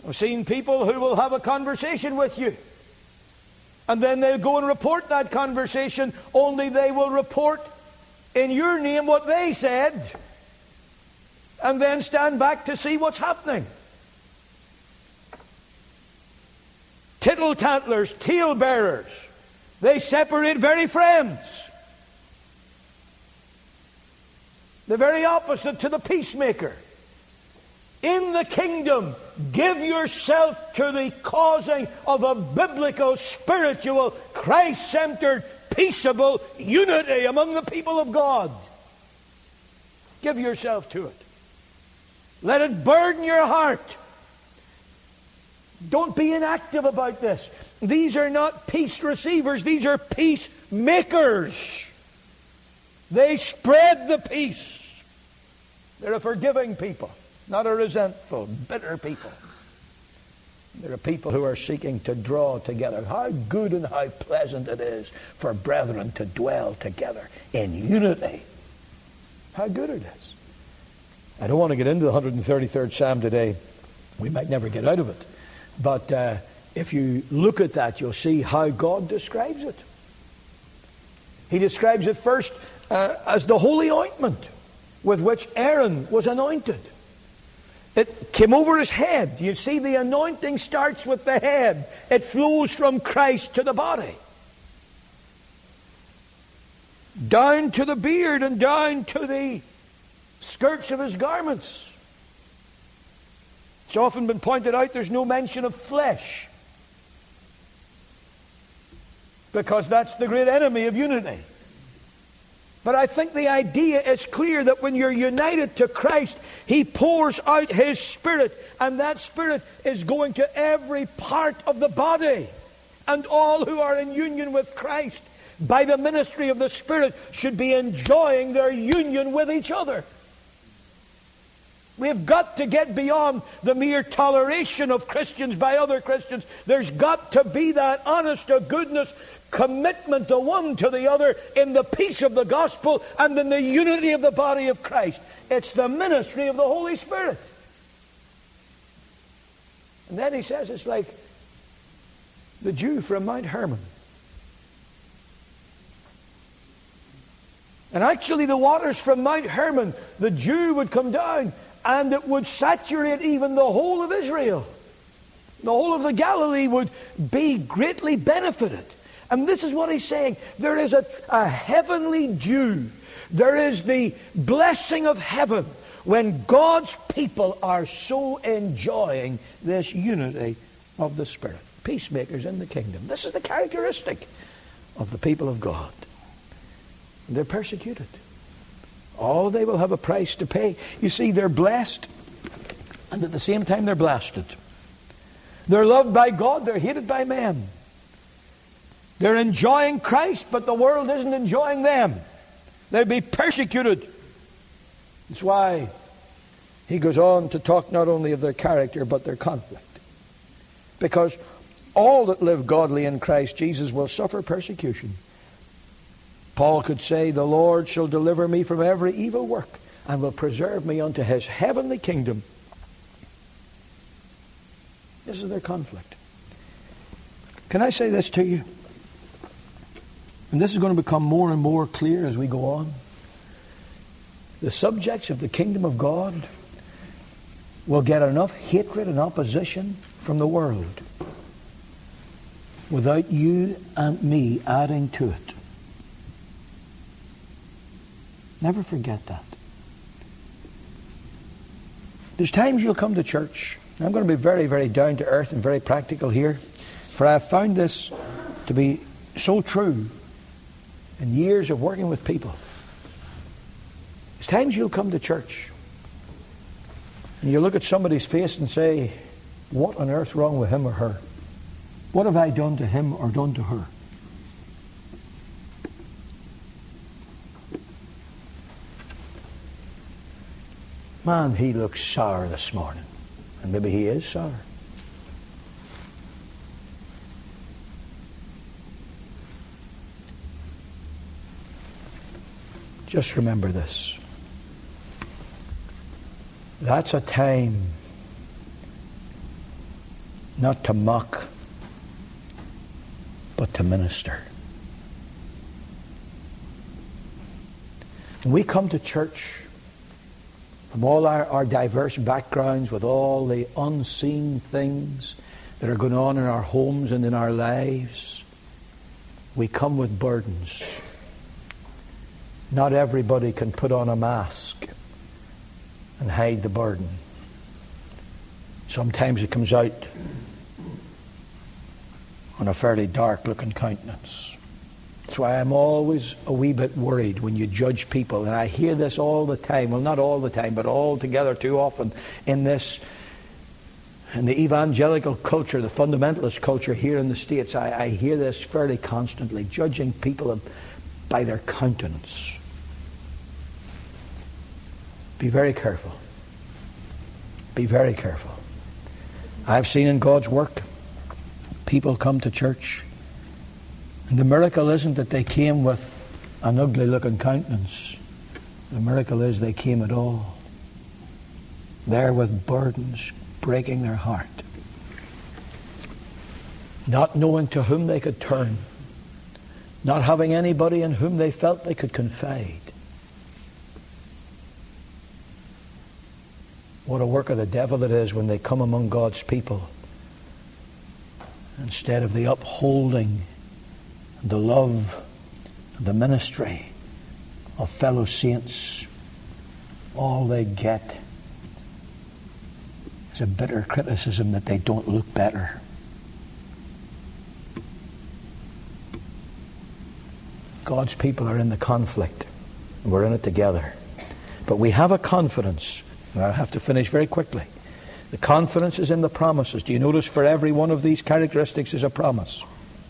I've seen people who will have a conversation with you, and then they'll go and report that conversation, only they will report in your name what they said, and then stand back to see what's happening. Tittle-tattlers, tale-bearers, they separate very friends. The very opposite to the peacemaker. In the kingdom, give yourself to the causing of a biblical, spiritual, Christ-centered, peaceable unity among the people of God. Give yourself to it. Let it burden your heart. Don't be inactive about this. These are not peace receivers. These are peacemakers. They spread the peace. They're a forgiving people, not a resentful, bitter people. They're a people who are seeking to draw together. How good and how pleasant it is for brethren to dwell together in unity. How good it is. I don't want to get into the one hundred thirty-third Psalm today. We might never get out of it. But uh, if you look at that, you'll see how God describes it. He describes it first uh, as the holy ointment with which Aaron was anointed. It came over his head. You see, the anointing starts with the head. It flows from Christ to the body, down to the beard and down to the skirts of his garments. It's often been pointed out there's no mention of flesh, because that's the great enemy of unity. But I think the idea is clear that when you're united to Christ, He pours out His Spirit, and that Spirit is going to every part of the body. And all who are in union with Christ by the ministry of the Spirit should be enjoying their union with each other. We've got to get beyond the mere toleration of Christians by other Christians. There's got to be that honest to goodness commitment to one to the other in the peace of the gospel and in the unity of the body of Christ. It's the ministry of the Holy Spirit. And then he says it's like the Jew from Mount Hermon. And actually the waters from Mount Hermon, the Jew would come down and it would saturate even the whole of Israel. The whole of the Galilee would be greatly benefited. And this is what he's saying. There is a, a heavenly dew. There is the blessing of heaven when God's people are so enjoying this unity of the Spirit. Peacemakers in the kingdom. This is the characteristic of the people of God. They're persecuted. Oh, they will have a price to pay. You see, they're blessed, and at the same time they're blasted. They're loved by God, they're hated by men. They're enjoying Christ, but the world isn't enjoying them. They'll be persecuted. That's why he goes on to talk not only of their character, but their conflict. Because all that live godly in Christ Jesus will suffer persecution. Paul could say, the Lord shall deliver me from every evil work and will preserve me unto His heavenly kingdom. This is their conflict. Can I say this to you? And this is going to become more and more clear as we go on. The subjects of the kingdom of God will get enough hatred and opposition from the world without you and me adding to it. Never forget that. There's times you'll come to church. I'm going to be very, very down to earth and very practical here, for I have found this to be so true in years of working with people. There's times you'll come to church and you look at somebody's face and say, what on earth's wrong with him or her? What have I done to him or done to her? Man, he looks sour this morning. And maybe he is sour. Just remember this. That's a time not to mock, but to minister. When we come to church from all our, our diverse backgrounds, with all the unseen things that are going on in our homes and in our lives, we come with burdens. Not everybody can put on a mask and hide the burden. Sometimes it comes out on a fairly dark-looking countenance. That's why I'm always a wee bit worried when you judge people. And I hear this all the time. Well, not all the time, but altogether too often in this, in the evangelical culture, the fundamentalist culture here in the States. I, I hear this fairly constantly, judging people by their countenance. Be very careful. Be very careful. I've seen in God's work, people come to church, and the miracle isn't that they came with an ugly-looking countenance. The miracle is they came at all. There with burdens breaking their heart. Not knowing to whom they could turn. Not having anybody in whom they felt they could confide. What a work of the devil it is when they come among God's people. Instead of the upholding, the love, the ministry of fellow saints, all they get is a bitter criticism that they don't look better. God's people are in the conflict. We're in it together. But we have a confidence. And I have to finish very quickly. The confidence is in the promises. Do you notice for every one of these characteristics is a promise?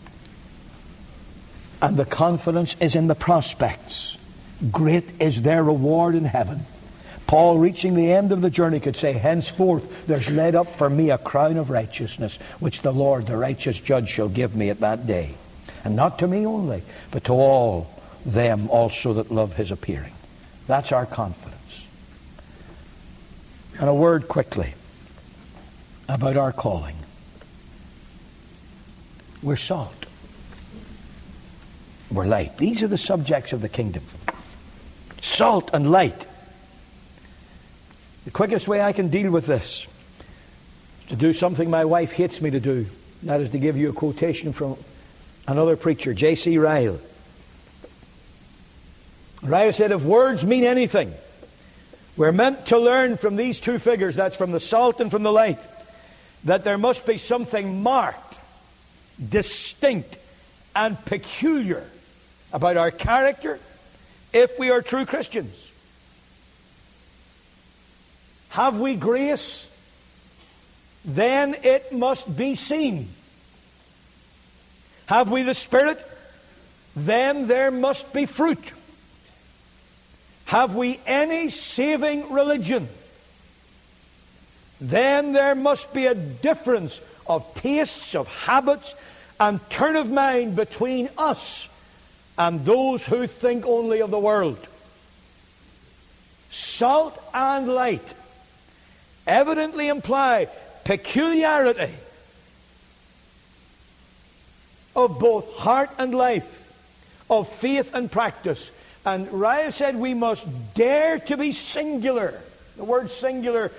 And the confidence is in the prospects. Great is their reward in heaven. Paul, reaching the end of the journey, could say, henceforth there's laid up for me a crown of righteousness, which the Lord, the righteous judge, shall give me at that day. And not to me only, but to all them also that love his appearing. That's our confidence. And a word quickly about our calling. We're salt. We're light. These are the subjects of the kingdom. Salt and light. The quickest way I can deal with this is to do something my wife hates me to do. That is to give you a quotation from another preacher, J C Ryle. Ryle said, if words mean anything, we're meant to learn from these two figures, that's from the salt and from the light, that there must be something marked, distinct, and peculiar about our character if we are true Christians. Have we grace? Then it must be seen. Have we the Spirit? Then there must be fruit. Have we any saving religion? Then there must be a difference of tastes, of habits, and turn of mind between us and those who think only of the world. Salt and light evidently imply peculiarity of both heart and life, of faith and practice. And Raya said we must dare to be singular. The word singular,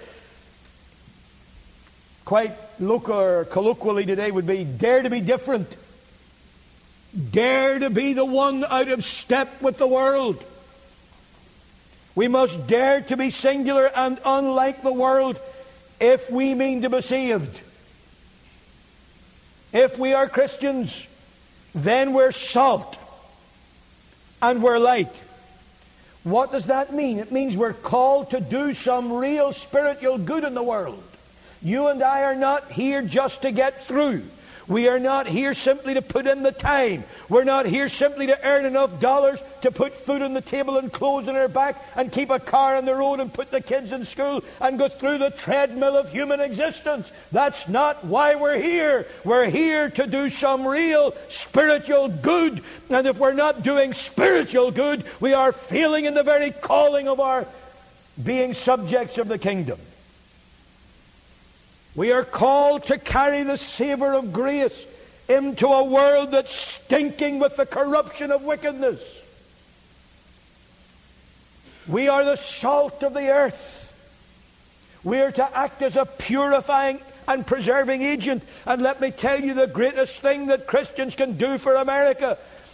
quite local or colloquially today, would be dare to be different. Dare to be the one out of step with the world. We must dare to be singular and unlike the world if we mean to be saved. If we are Christians, then we're salt and we're light. What does that mean? It means we're called to do some real spiritual good in the world. You and I are not here just to get through. We are not here simply to put in the time. We're not here simply to earn enough dollars to put food on the table and clothes on our back and keep a car on the road and put the kids in school and go through the treadmill of human existence. That's not why we're here. We're here to do some real spiritual good. And if we're not doing spiritual good, we are failing in the very calling of our being subjects of the kingdom. We are called to carry the savour of grace into a world that's stinking with the corruption of wickedness. We are the salt of the earth. We are to act as a purifying and preserving agent. And let me tell you the greatest thing that Christians can do for America.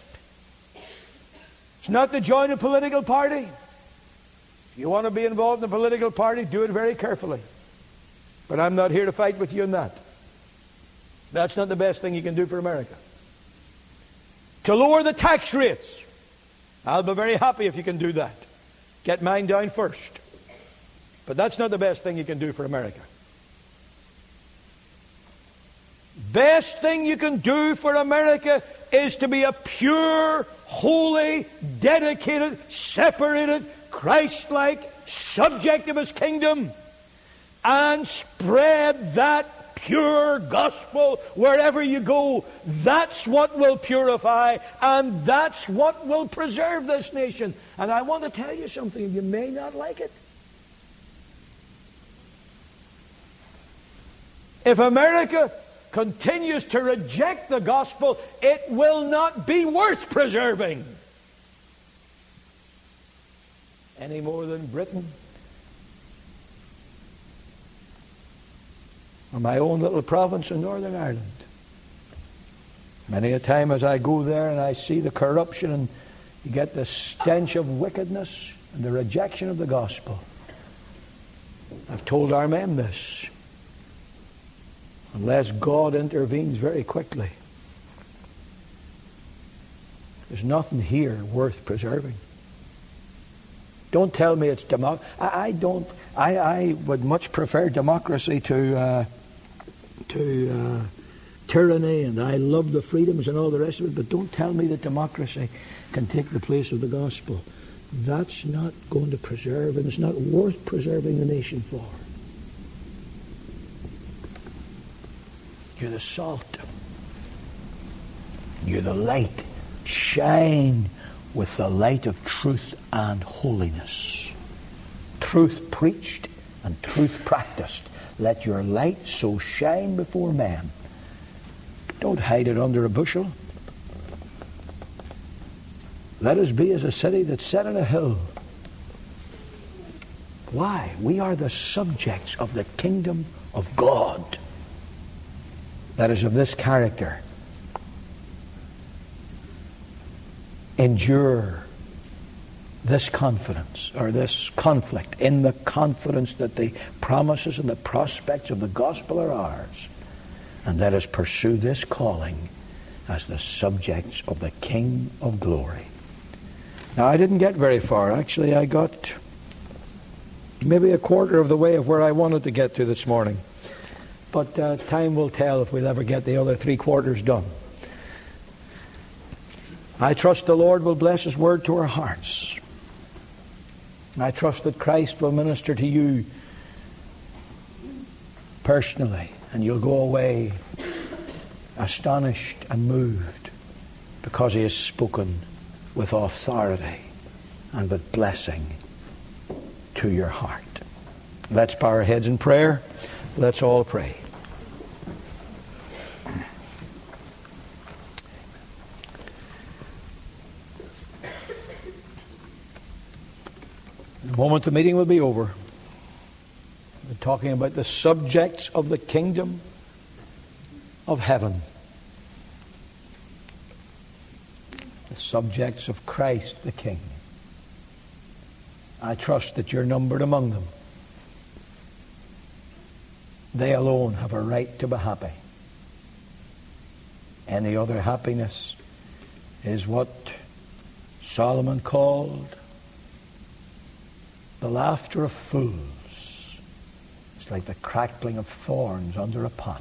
It's not to join a political party. If you want to be involved in a political party, do it very carefully. But I'm not here to fight with you on that. That's not the best thing you can do for America. To lower the tax rates. I'll be very happy if you can do that. Get mine down first. But that's not the best thing you can do for America. Best thing you can do for America is to be a pure, holy, dedicated, separated, Christ-like subject of His kingdom, and spread that pure gospel wherever you go. That's what will purify, and that's what will preserve this nation. And I want to tell you something. You may not like it. If America continues to reject the gospel, it will not be worth preserving. Any more than Britain or my own little province in Northern Ireland. Many a time as I go there and I see the corruption and you get the stench of wickedness and the rejection of the gospel, I've told our men this. Unless God intervenes very quickly, there's nothing here worth preserving. Don't tell me it's democracy. I, I don't. I, I would much prefer democracy to uh, to uh, tyranny, and I love the freedoms and all the rest of it. But don't tell me that democracy can take the place of the gospel. That's not going to preserve, and it's not worth preserving the nation for. You're the salt. You're the light. Shine with the light of truth and holiness. Truth preached and truth practiced. Let your light so shine before men. Don't hide it under a bushel. Let us be as a city that's set on a hill. Why? We are the subjects of the kingdom of God. That is of this character. Endure this confidence or this conflict in the confidence that the promises and the prospects of the gospel are ours. And let us pursue this calling as the subjects of the King of glory. Now, I didn't get very far. Actually, I got maybe a quarter of the way of where I wanted to get to this morning. But uh, time will tell if we'll ever get the other three quarters done. I trust the Lord will bless His word to our hearts. I trust that Christ will minister to you personally, and you'll go away astonished and moved because He has spoken with authority and with blessing to your heart. Let's bow our heads in prayer. Let's all pray. In a moment the meeting will be over. We're talking about the subjects of the kingdom of heaven. The subjects of Christ the King. I trust that you're numbered among them. They alone have a right to be happy. Any other happiness is what Solomon called the laughter of fools. It's like the crackling of thorns under a pot.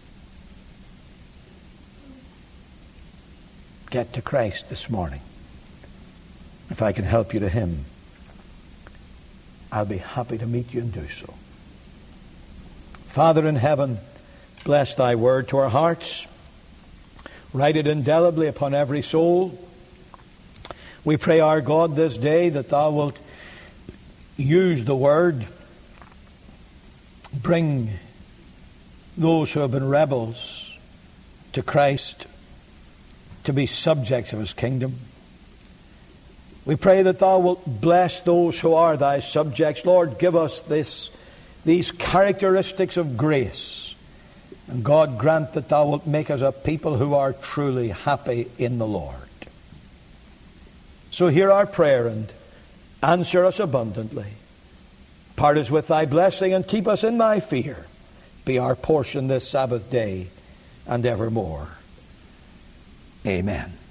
Get to Christ this morning. If I can help you to Him, I'll be happy to meet you and do so. Father in heaven, bless Thy word to our hearts. Write it indelibly upon every soul. We pray, our God, this day that Thou wilt use the word, bring those who have been rebels to Christ to be subjects of his kingdom. We pray that thou wilt bless those who are thy subjects. Lord, give us this, these characteristics of grace. And God, grant that thou wilt make us a people who are truly happy in the Lord. So hear our prayer and answer us abundantly. Part us with thy blessing and keep us in thy fear. Be our portion this Sabbath day and evermore. Amen.